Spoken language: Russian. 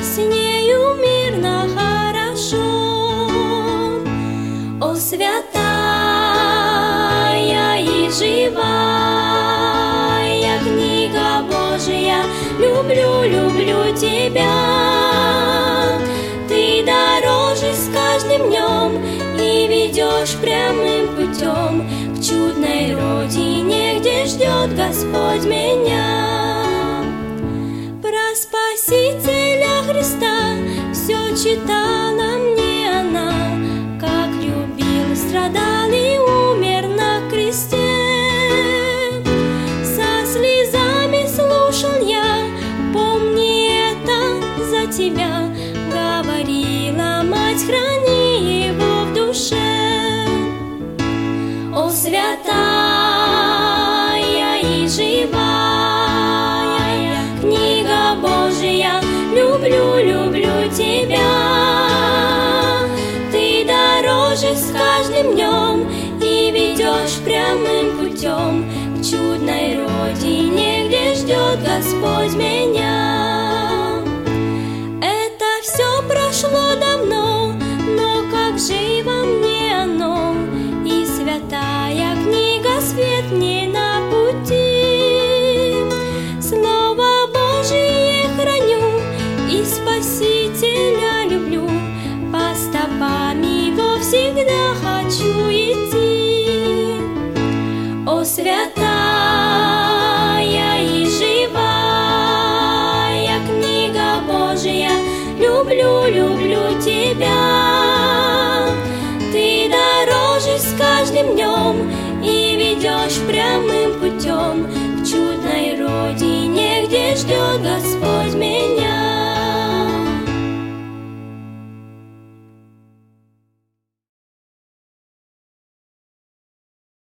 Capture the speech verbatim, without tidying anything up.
с нею мирно, хорошо. О, святая и живая книга Божия, люблю, люблю тебя. Ты дороже с каждым днем и ведешь прямым путем к чудной родине, где ждет Господь меня. Про Спасителя Христа все читала мне она, как любил, страдал и умер на кресте. Со слезами слушал я, помни это за тебя, говорила мать, храни его в душе. О, святая и живая книга Божия, люблю, люблю тебя. Ты дороже с каждым днем и ведешь прямым путем к чудной родине, где ждет Господь меня. Это все прошло давно, но как живо мне оно, и святая книга свет мне на пути. Слово Божие храню и Спасителя люблю, по стопам его всегда хочу идти. О, святая и живая книга Божия, люблю, люблю тебя. Ты дороже с каждым днем и ведешь прямым путем к чудной родине, где ждет Господь.